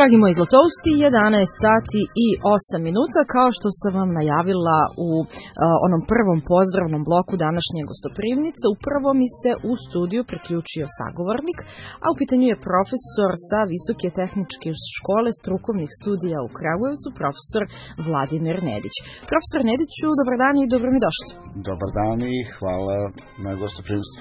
Dragi moji Zlatousti, 11 sati i 8 minuta, kao što sam vam najavila u onom prvom pozdravnom bloku današnje gostoprimnice, upravo mi se u studiju priključio sagovornik, a u pitanju je profesor sa Visoke tehničke škole strukovnih studija u Kragujevcu, profesor Vladimir Nedić. Profesor Nediću, dobar dan i dobro mi došli. Dobar dan i hvala na gostoprimstvu.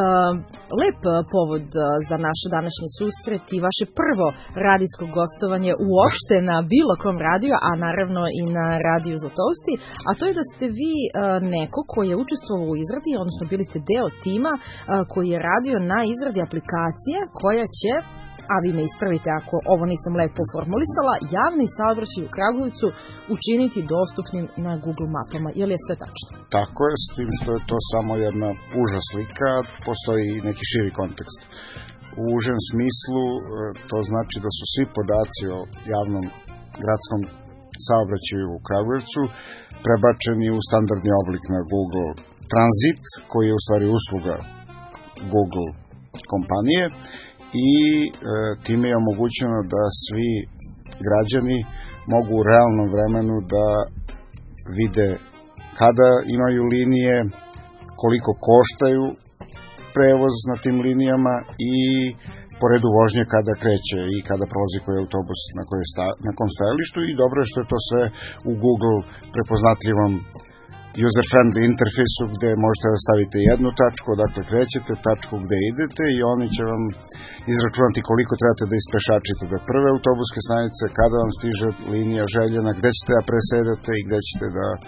Lep povod za naš današnji susret i vaše prvo radijsko gostovanje uopšte na bilo kom radiju, a naravno i na radiju Zlatousti, a to je da ste vi neko koji je učestvovao u izradi, odnosno bili ste deo tima koji je radio na izradi aplikacije koja će, a vi me ispravite ako ovo nisam lepo formulisala, javni saobraćaj u Kragujevcu učiniti dostupnim na Google mapama. Je li je sve tačno? Tako je, s tim što je to samo jedna uža slika, postoji neki širi kontekst. U užem smislu to znači da su svi podaci o javnom gradskom saobraćaju u Kragujevcu prebačeni u standardni oblik na Google Transit, koji je u stvari usluga Google kompanije, i time je omogućeno da svi građani mogu u realnom vremenu da vide kada imaju linije, koliko koštaju prevoz na tim linijama i po redu vožnje kada kreće i kada prolazi koji autobus na kom stajalištu, i dobro je što je to sve u Google prepoznatljivom user-friendly interfejsu gde možete da stavite jednu tačku, odakle krećete, tačku gde idete, i oni će vam izračunati koliko trebate da ispešačite do prve autobuske stanice, kada vam stiže linija željena, gde ćete da presedete i gde ćete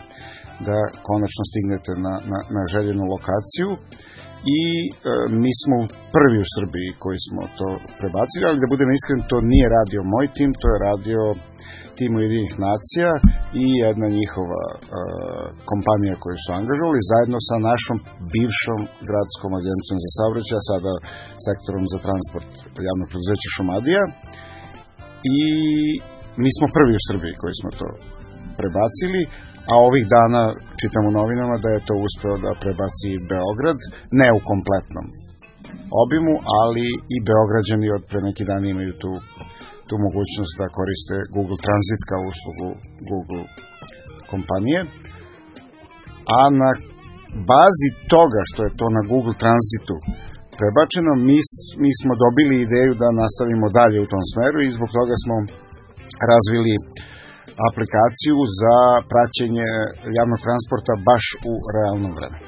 da konačno stignete na željenu lokaciju. I mi smo prvi u Srbiji koji smo to prebacili, ali da budem iskren, to nije radio moj tim, to je radio tim Ujedinjenih nacija i jedna njihova kompanija koju su angažovali zajedno sa našom bivšom gradskom agencijom za saobraćaj, a sada sektorom za transport javnog preduzeća Šumadija, i mi smo prvi u Srbiji koji smo to prebacili. A ovih dana čitam u novinama da je to uspeo da prebaci Beograd, ne u kompletnom obimu, ali i Beograđani od pre neki dan imaju tu mogućnost da koriste Google Transit kao uslugu Google kompanije. A na bazi toga što je to na Google Transitu prebačeno, mi smo dobili ideju da nastavimo dalje u tom smeru i zbog toga smo razvili aplikaciju za praćenje javnog transporta baš u realnom vremenu.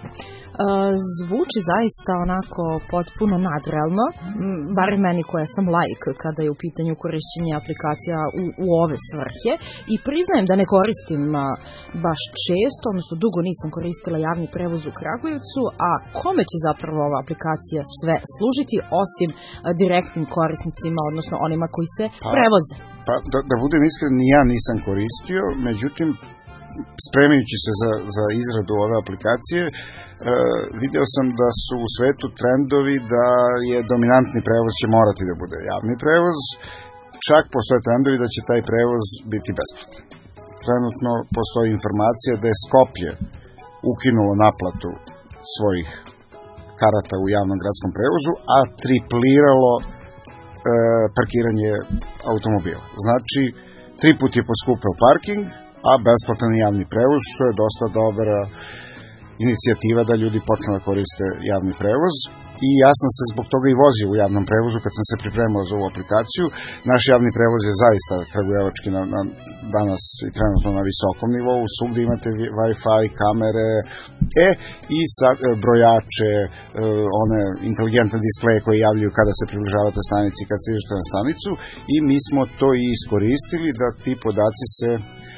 Zvuči zaista onako potpuno nadrealno, bar meni koja sam laik kada je u pitanju korišćenja aplikacija u ove svrhe, i priznajem da ne koristim baš često, odnosno dugo nisam koristila javni prevoz u Kragujevcu, a kome će zapravo ova aplikacija sve služiti osim direktnim korisnicima, odnosno onima koji se prevoze? Pa da budem iskren, ni ja nisam koristio, međutim spremajući se za izradu ove aplikacije, video sam da su u svetu trendovi da je dominantni prevoz će morati da bude javni prevoz, čak postoje trendovi da će taj prevoz biti besplatan. Trenutno postoji informacija da je Skoplje ukinulo naplatu svojih karata u javnom gradskom prevozu, a tripliralo parkiranje automobila. Znači, 3 puta je poskupeo parking, a besplatan javni prevoz, što je dosta dobra inicijativa da ljudi počnu da koriste javni prevoz. I ja sam se zbog toga i vozio u javnom prevozu kad sam se pripremao za ovu aplikaciju. Naš javni prevoz je zaista kragujevački danas i trenutno na visokom nivou. Svugde imate Wi-Fi, kamere, i brojače, one inteligentne displeje koje javljaju kada se približavate stanici, kad stižete na stanicu, i mi smo to i iskoristili da ti podaci se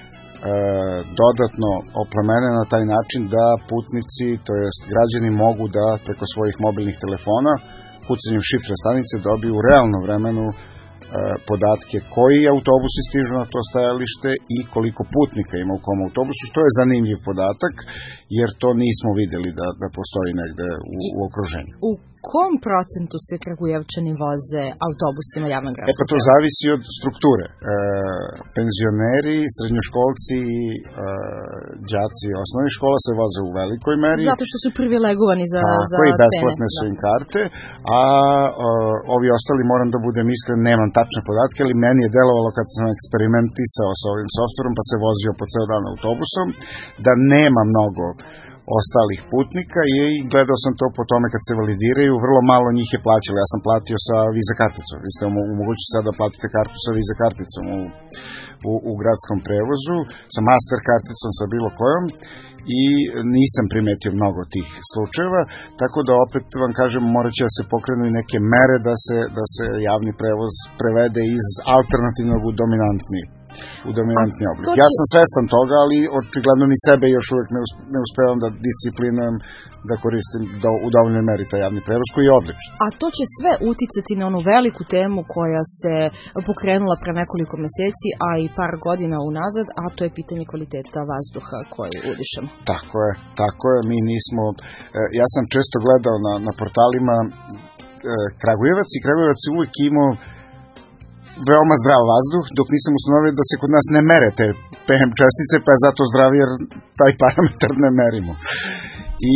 dodatno oplemene na taj način da putnici, to jest građani, mogu da preko svojih mobilnih telefona kucanjem šifre stanice dobiju u realnom vremenu podatke koji autobusi stižu na to stajalište i koliko putnika ima u kom autobusu, što je zanimljiv podatak, jer to nismo videli da postoji negde u okruženju. U kom procentu se Kragujevčani voze autobusima javnog gradskog prevoza? To zavisi od strukture. Penzioneri, srednjoškolci, đaci osnovnih škola se voze u velikoj meri. Zato što su privilegovani za cene. Besplatne su im karte, a ovi ostali, moram da budem iskren, nemam tačne podatke, ali meni je delovalo kad sam eksperimentisao sa ovim softverom, pa se vozio po ceo dan autobusom, da nema mnogo ostalih putnika i gledao sam to po tome kad se validiraju, vrlo malo njih je plaćalo. Ja sam platio sa Visa karticom. Vi ste omogućili sad da platite kartu sa Visa karticom u gradskom prevozu, sa Master karticom, sa bilo kojom, i nisam primetio mnogo tih slučajeva, tako da opet vam kažem, morat će da se pokrenu i neke mere da se javni prevoz prevede iz alternativnog u dominantni oblik. Ja sam svestan toga, ali očigledno ni sebe još uvek ne uspevam da disciplinujem da koristim u dovoljnoj meri taj javni prevoz, koji je odličan. A to će sve uticati na onu veliku temu koja se pokrenula pre nekoliko meseci, a i par godina unazad, a to je pitanje kvaliteta vazduha koji udišemo. Tako je, mi nismo, ja sam često gledao na portalima Kragujevac i Kragujevac je uvek imao veoma zdrav vazduh, dok nisam ustanovio da se kod nas ne mere te PM čestice, pa je zato zdrav jer taj parametar ne merimo. I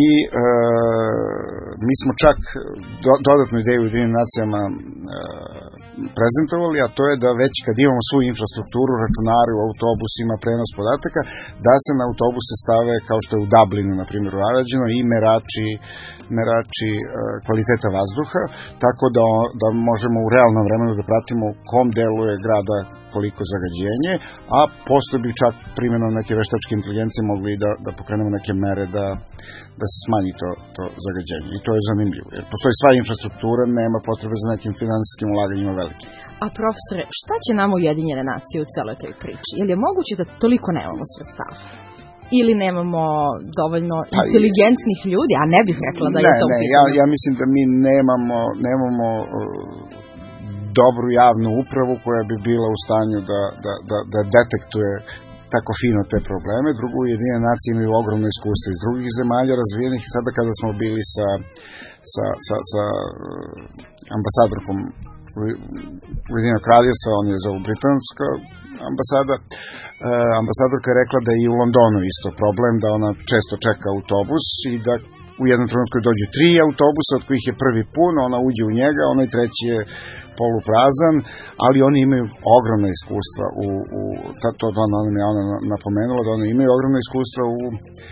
mi smo čak dodatnu ideju u Ujedinjenim nacijama prezentovali, a to je da već kad imamo svu infrastrukturu, računare u autobusima, prenos podataka, da se na autobuse stave, kao što je u Dublinu, na primjer, urađeno, i merači kvaliteta vazduha, tako da možemo u realnom vremenu da pratimo u kom delu je grada koliko zagađenje, a posle bi čak primjenom neke veštačke inteligencije mogli da pokrenemo neke mere da se smanji to zagađenje. I to je zanimljivo, jer postoji sva infrastruktura, nema potrebe za nekim finansijskim ulaganjima velikim. A profesore, šta će nam Ujedinjene nacije u celoj toj priči? Je li je moguće da toliko nemamo sredstava? Ili nemamo dovoljno inteligentnih ljudi, a ne bih rekla da je to pitanje? Ja mislim da mi nemamo dobru javnu upravu koja bi bila u stanju da detektuje tako fino te probleme. Drugo, Ujedinjene nacije imaju ogromno iskustvo iz drugih zemalja razvijenih. Sada kada smo bili sa ambasadorkom Ujedinjenog kraljevstva, on je zovu britanska ambasada, ambasadorka je rekla da je i u Londonu isto problem, da ona često čeka autobus i da u jednom trenutku dođu 3 autobusa, od kojih je prvi pun, ona uđe u njega, onaj treći je poluprazan, ali oni imaju ogromna iskustva ona napomenula da oni imaju ogromna iskustva u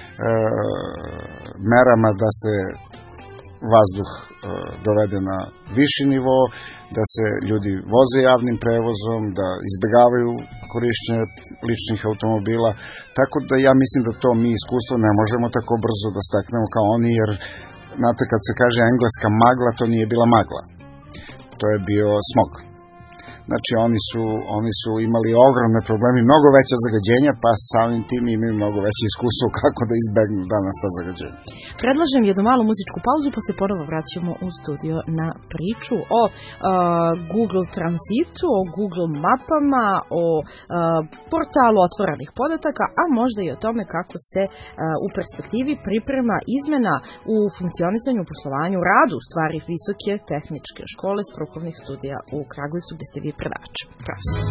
merama da se vazduh dovede na viši nivo, da se ljudi voze javnim prevozom, da izbegavaju korišćenje ličnih automobila, tako da ja mislim da to mi iskustvo ne možemo tako brzo da steknemo kao oni, jer znate kad se kaže engleska magla, to nije bila magla, to je bio smog. Znači oni su imali ogromne probleme, mnogo veća zagađenja, pa samim tim imaju mnogo veće iskustvo kako da izbegnu danas ta zagađenja. Predlažem jednu malu muzičku pauzu, pa se ponovo vraćamo u studio na priču o Google Transitu, o Google mapama, o portalu otvorenih podataka, a možda i o tome kako se u perspektivi priprema izmena u funkcionisanju, poslovanju, radu, stvari Visoke tehničke škole strukovnih studija u Kragujevcu, gde ste vi predavač, profesor.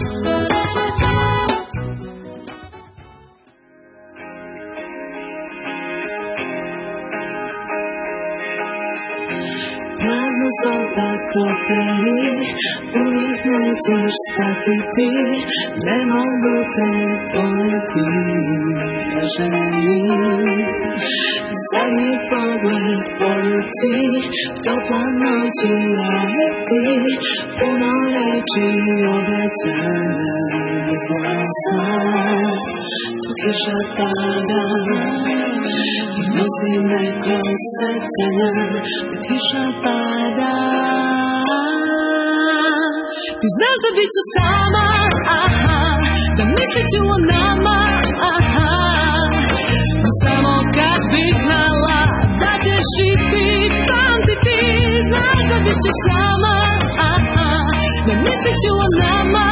Prazno soba koferi, uvijek nećeš stati ti, ne mogu te voliti, ne želim. Zadnji pogled poljuti, topla noć i leti, puno reči obećanja iz glasa. Tu kiša pada i nosi me kroz sećanja, tu kiša pada. Ti znaš da bit ću sama, da mislit ću o nama, samo kad bih znala da ćeš i ti pamtiti. Znaš da bit ću sama, da mislit ću o nama,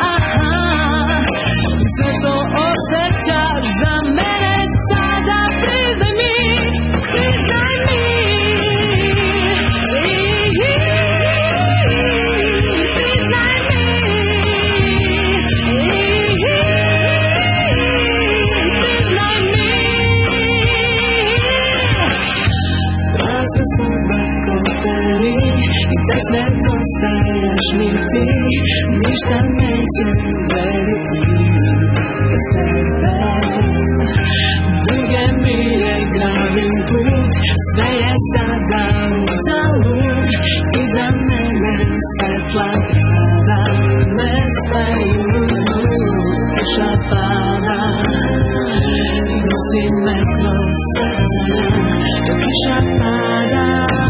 sve što osjećaš za mene sada priznaj mi, priznaj mi. ništa neće vrediti za sebe. Duge milje gravim put, sve je sada uzalud. Iza mene svetla pada, ne staju, kiša pada. Nosi me kroz srce, dok kiša pada.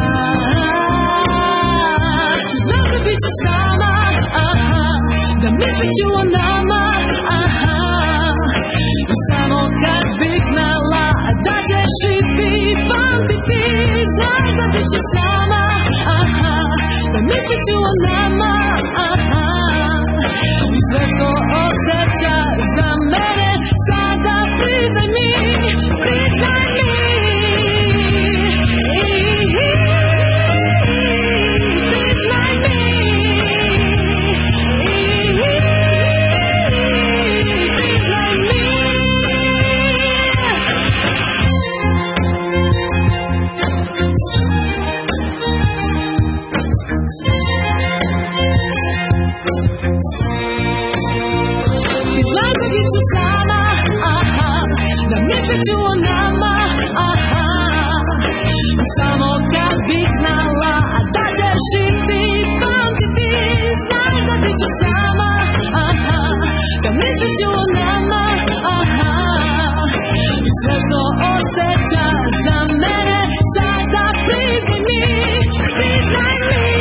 Znam da bit ću sama, da mislit ću o nama, samo kad bih znala da ćeš i ti pamtiti. Znaj da bit ću sama, da mislit ću o nama, i sve što osjećaš za mene sada priznaj mi, priznaj mi. Ću o nama, samo kad bih znala da ćeš i ti pamtiti. Znaj da bit ću sama, da mislit ću o nama, i sve što osjećaš za mene sada priznaj mi, priznaj mi.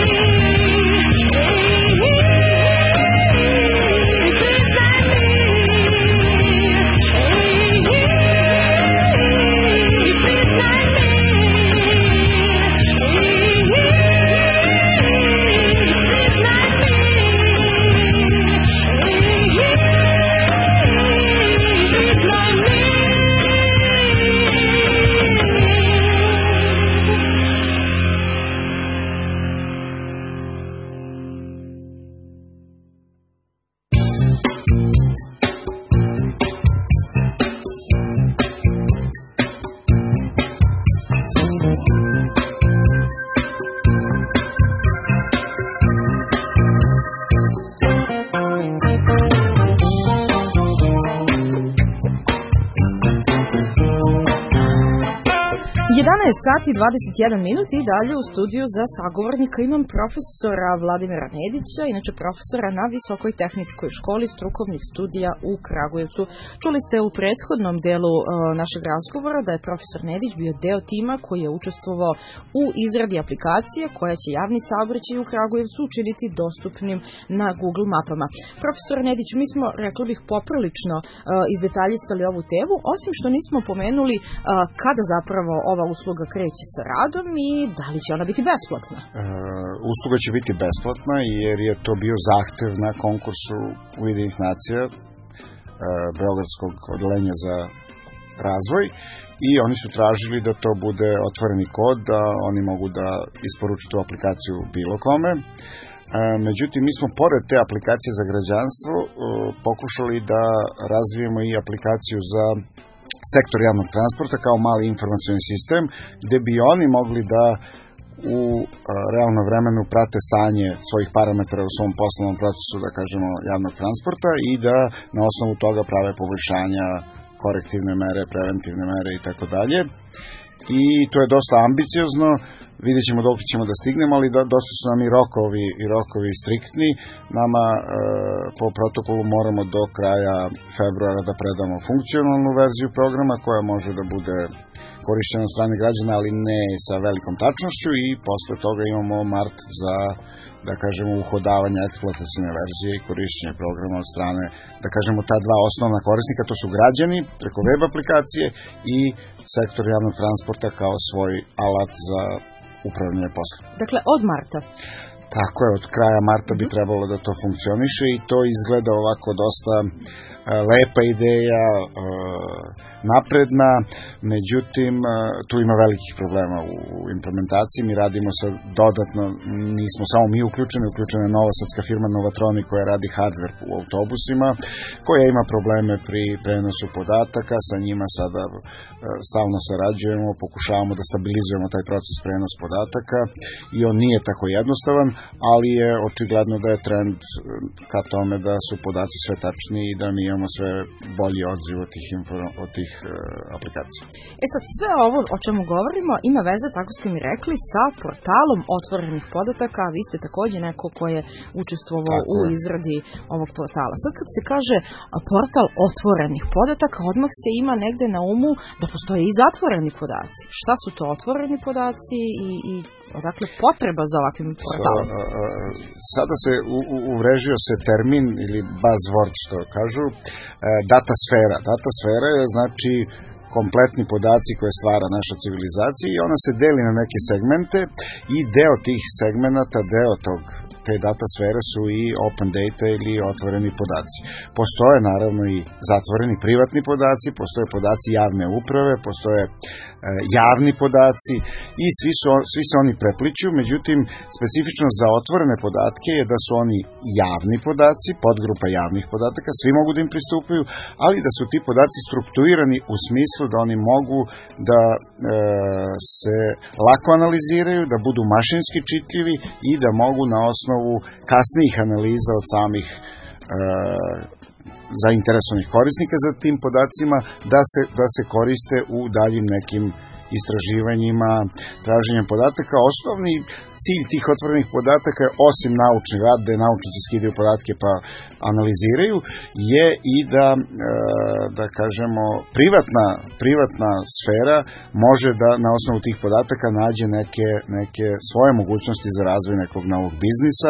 Sati 21 minut i dalje u studiju za sagovornika imam profesora Vladimira Nedića, inače profesora na Visokoj tehničkoj školi strukovnih studija u Kragujevcu. Čuli ste u prethodnom delu našeg razgovora da je profesor Nedić bio deo tima koji je učestvovao u izradi aplikacije koja će javni saobraćaj u Kragujevcu učiniti dostupnim na Google mapama. Profesor Nedić, mi smo, rekla bih, poprilično izdetaljisali ovu temu, osim što nismo pomenuli kada zapravo ova usluga kreće sa radom i da li će ona biti besplatna? Usluga će biti besplatna jer je to bio zahtev na konkursu Ujedinjenih nacija Beogradskog odeljenja za razvoj i oni su tražili da to bude otvoreni kod, da oni mogu da isporuče tu aplikaciju bilo kome. Međutim, mi smo pored te aplikacije za građanstvo pokušali da razvijemo i aplikaciju za sektor javnog transporta kao mali informacioni sistem gde bi oni mogli da u realnom vremenu prate stanje svojih parametara u svom poslovnom procesu, da kažemo, javnog transporta i da na osnovu toga prave poboljšanja, korektivne mere, preventivne mere i tako dalje. I to je dosta ambiciozno, vidjet ćemo dok ćemo da stignemo, ali dosta su nam i rokovi striktni. Nama po protokolu moramo do kraja februara da predamo funkcionalnu verziju programa koja može da bude korišćena od strane građana, ali ne sa velikom tačnošću, i posle toga imamo mart za, da kažemo, uhodavanje eksploatacione verzije i korišćenje programa od strane, da kažemo, ta dva osnovna korisnika, to su građani preko web aplikacije i sektor javnog transporta kao svoj alat za upravljanje posla. Dakle, od marta? Tako je, od kraja marta bi trebalo da to funkcioniše i to izgleda ovako dosta lepa ideja, napredna, međutim tu ima velikih problema u implementaciji. Mi radimo sa dodatno, nismo samo mi uključena je novosadska firma Novatroni koja radi hardware u autobusima, koja ima probleme pri prenosu podataka, sa njima sada stalno sarađujemo, pokušavamo da stabilizujemo taj proces prenos podataka i on nije tako jednostavan, ali je očigledno da je trend ka tome da su podaci sve tačniji i da mi imamo sve bolji odziv od tih aplikacija. Sad, sve ovo o čemu govorimo ima veze, tako ste mi rekli, sa portalom otvorenih podataka, a vi ste takođe neko ko je učestvovao u izradi ovog portala. Sad kad se kaže portal otvorenih podataka, odmah se ima negde na umu da postoje i zatvoreni podaci. Šta su to otvoreni podaci i odakle potreba za ovakvim portalom? Sada se uvrežio se termin ili buzzword što kažu, data sfera. Data sfera je znači kompletni podaci koje stvara naša civilizacija i ona se deli na neke segmente i deo tih segmenata, te data sfere su i open data ili otvoreni podaci. Postoje naravno i zatvoreni privatni podaci, postoje podaci javne uprave, postoje javni podaci i svi se oni prepliću, međutim specifično za otvorene podatke je da su oni javni podaci, podgrupa javnih podataka, svi mogu da im pristupaju, ali da su ti podaci strukturirani u smislu da oni mogu da se lako analiziraju, da budu mašinski čitljivi i da mogu na osnovu kasnijih analiza od samih zainteresovanih korisnika za tim podacima da se koriste u daljim nekim istraživanjima, traženjem podataka. Osnovni cilj tih otvorenih podataka je, osim naučni rad, da naučnici skidaju podatke pa analiziraju, je i da kažemo, privatna sfera može da na osnovu tih podataka nađe neke svoje mogućnosti za razvoj nekog novog biznisa,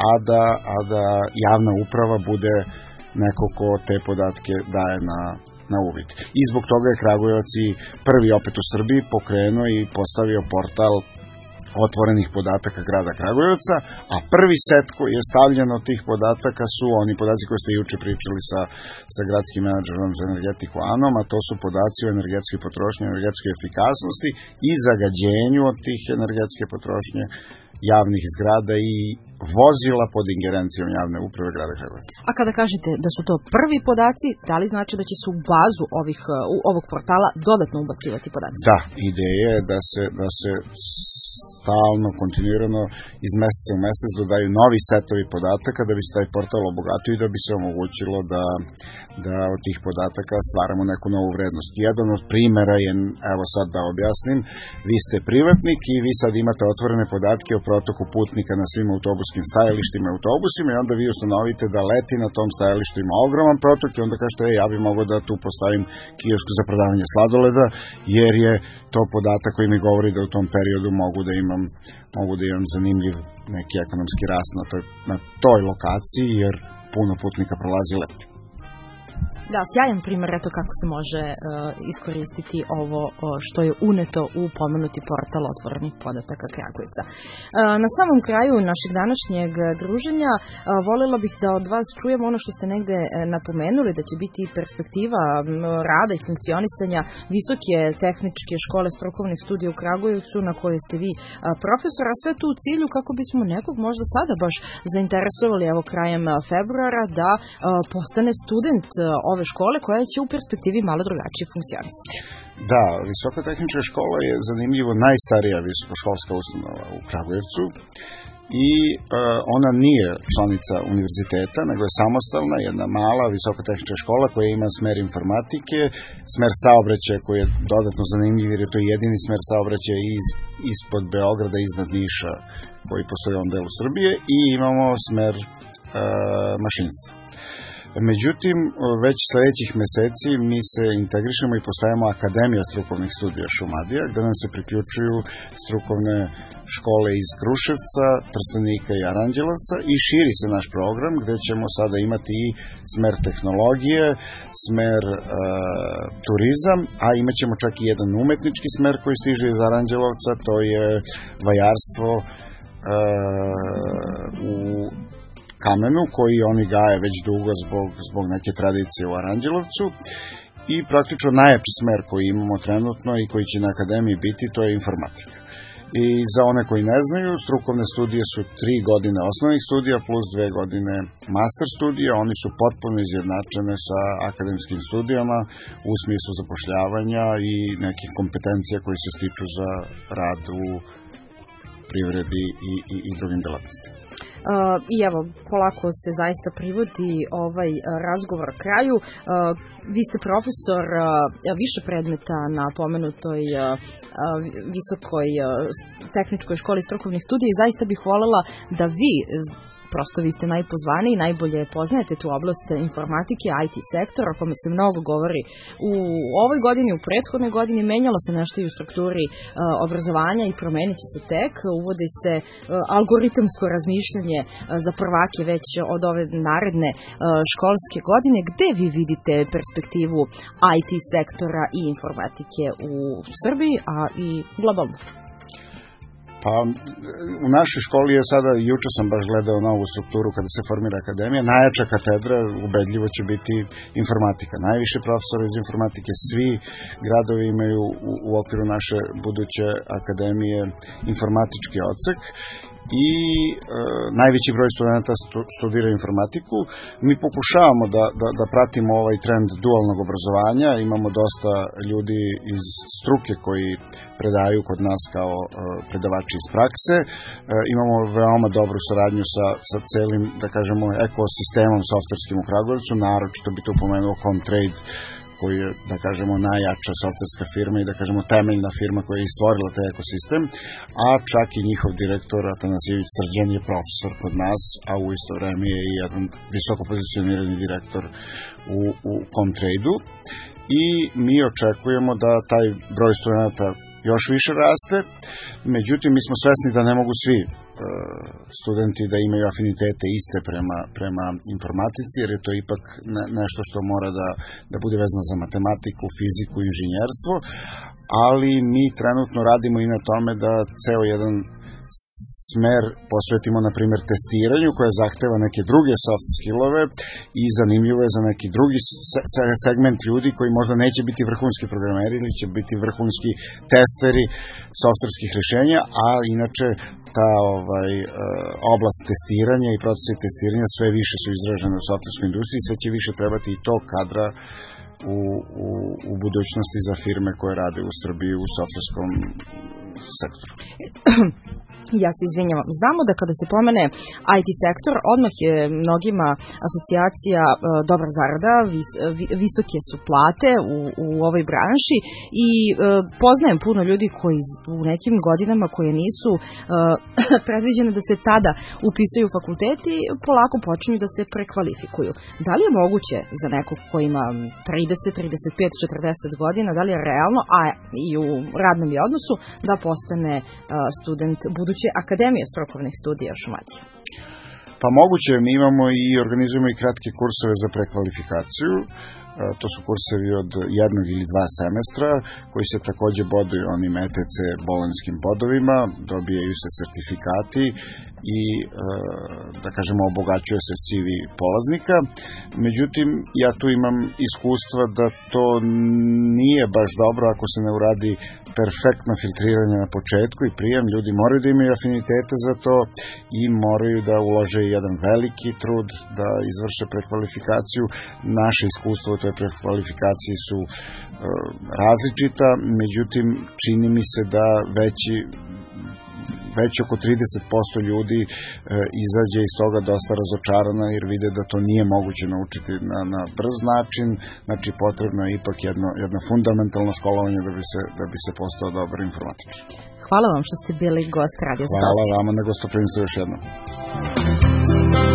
a da javna uprava bude neko ko te podatke daje na uvid. I zbog toga je Kragujevac i prvi opet u Srbiji pokrenuo i postavio portal otvorenih podataka grada Kragujevca, a prvi set koji je stavljen od tih podataka su oni podaci koji ste juče pričali sa gradskim menadžerom za energetiku Anom, a to su podaci o energetskoj potrošnji, energetskoj efikasnosti i zagađenju od tih energetske potrošnje javnih zgrada i vozila pod ingerencijom javne uprave grada Kragujevca. A kada kažete da su to prvi podaci, da li znači da će se u bazu ovog portala dodatno ubacivati podaci? Da, ideja je da se stalno, kontinuirano iz meseca u mesec dodaju novi setovi podataka da bi se taj portal obogatio i da bi se omogućilo da od tih podataka stvaramo neku novu vrednost. Jedan od primera je, evo sad da objasnim, vi ste privatnik i vi sad imate otvorene podatke o protoku putnika na svim autobuskim stajalištima i autobusima i onda vi ustanovite da leti na tom stajalištu ima ogroman protok i onda kažete, ja bih mogao da tu postavim kiosk za prodavanje sladoleda, jer je to podatak koji mi govori da u tom periodu mogu da imam zanimljiv neki ekonomski rast na toj lokaciji, jer puno putnika prolazi leti. Da, sjajan primjer eto kako se može iskoristiti ovo što je uneto u pomenuti portal otvorenih podataka Kragujevca. Na samom kraju našeg današnjeg druženja voljela bih da od vas čujemo ono što ste negde napomenuli, da će biti perspektiva rada i funkcionisanja Visoke tehničke škole strukovnih studija u Kragujevcu na kojoj ste vi profesor, a sve to u cilju kako bismo nekog možda sada baš zainteresovali evo krajem februara da postane student ove škole koja će u perspektivi malo drugačije funkcionisati. Da, Visoka tehnička škola je zanimljivo najstarija visokoškolska ustanova u Kragujevcu i ona nije članica univerziteta, nego je samostalna, jedna mala visoka tehnička škola koja ima smer informatike, smer saobraćaja koji je dodatno zanimljiv jer je to jedini smer saobraćaja ispod Beograda, iznad Niša koji postoji u ovom delu Srbije i imamo smer mašinstva. Međutim, već sledećih meseci mi se integrišemo i postajemo Akademija strukovnih studija Šumadija, gde nam se priključuju strukovne škole iz Kruševca, Trstenika i Aranđelovca i širi se naš program gde ćemo sada imati i smer tehnologije, smer turizam, a imat ćemo čak i jedan umetnički smer koji stiže iz Aranđelovca, to je vajarstvo u kamenu koji oni gaje već dugo zbog neke tradicije u Aranđelovcu i praktično najjači smer koji imamo trenutno i koji će na akademiji biti, to je informatika. I za one koji ne znaju, strukovne studije su 3 godine osnovnih studija plus 2 godine master studija. Oni su potpuno izjednačene sa akademskim studijama u smislu zapošljavanja i nekih kompetencija koji se stiču za rad u privredi i drugim delatnostima. I evo, polako se zaista privodi ovaj razgovor kraju. Vi ste profesor više predmeta na pomenutoj visokoj tehničkoj školi strukovnih studija i zaista bih voljela da vi, prosto vi ste najpozvaniji, najbolje poznajete tu oblast informatike, IT sektor, o kome se mnogo govori u ovoj godini, u prethodnoj godini, menjalo se nešto i u strukturi obrazovanja i promenit će se tek, uvodi se algoritamsko razmišljanje za prvake već od ove naredne školske godine. Gde vi vidite perspektivu IT sektora i informatike u Srbiji, a i globalno? Pa, u našoj školi je sada, juče sam baš gledao novu strukturu kada se formira akademija, najjača katedra ubedljivo će biti informatika. Najviše profesora iz informatike, svi gradovi imaju u okviru naše buduće akademije informatički odsek i najveći broj studenta studira informatiku. Mi pokušavamo da pratimo ovaj trend dualnog obrazovanja. Imamo dosta ljudi iz struke koji predaju kod nas kao predavači iz prakse. Imamo veoma dobru saradnju sa celim, da kažemo, ekosistemom softverskim u Kragujevcu. Naročito bi tu pomenuo Comtrade, koji je, da kažemo, najjača softverska firma i, da kažemo, temeljna firma koja je stvorila taj ekosistem, a čak i njihov direktor Atanasijević Srđan je profesor kod nas, a u isto vreme je i jedan visoko pozicionirani direktor u Comtrade-u. I mi očekujemo da taj broj studenta još više raste, međutim mi smo svesni da ne mogu svi studenti da imaju afinitete iste prema informatici, jer je to ipak nešto što mora da bude vezano za matematiku, fiziku i inženjerstvo, ali mi trenutno radimo i na tome da ceo jedan smer posvetimo, na primjer, testiranju koje zahteva neke druge soft skillove i zanimljivo je za neki drugi segment ljudi koji možda neće biti vrhunski programeri ili će biti vrhunski testeri softverskih rješenja, a inače ta oblast testiranja i procesi testiranja sve više su izražene u softverskoj industriji, sve će više trebati i tog kadra u budućnosti za firme koje rade u Srbiji u softverskom sektoru. Ja se izvinjavam. Znamo da kada se pomene IT sektor, odmah je mnogima asocijacija dobra zarada, visoke su plate u ovoj branši i poznajem puno ljudi koji u nekim godinama koje nisu predviđene da se tada upisuju u fakulteti, polako počinju da se prekvalifikuju. Da li je moguće za nekog ko ima 30, 35, 40 godina, da li je realno, a i u radnom je odnosu, da postane student buduće Akademije strukovnih studija u Šumadiji? Pa moguće, mi imamo i organizujemo i kratke kursove za prekvalifikaciju. To su kursevi od 1 ili 2 semestra koji se takođe boduju onim ETC bolonjskim bodovima, dobijaju se sertifikati i, da kažemo, obogaćuje se CV polaznika. Međutim, ja tu imam iskustva da to nije baš dobro ako se ne uradi perfektno filtriranje na početku i prijem. Ljudi moraju da imaju afinitete za to i moraju da ulože jedan veliki trud da izvrše prekvalifikaciju. Naše iskustvo u toj prekvalifikaciji su različita, međutim, čini mi se da već oko 30% ljudi izađe iz toga dosta razočarana jer vide da to nije moguće naučiti na brz način, znači potrebno je ipak jedno fundamentalno školovanje da bi se postao dobar informatičar. Hvala vam što ste bili gost Radio Zatosti. Hvala vama na gostoprimstvu još jednom.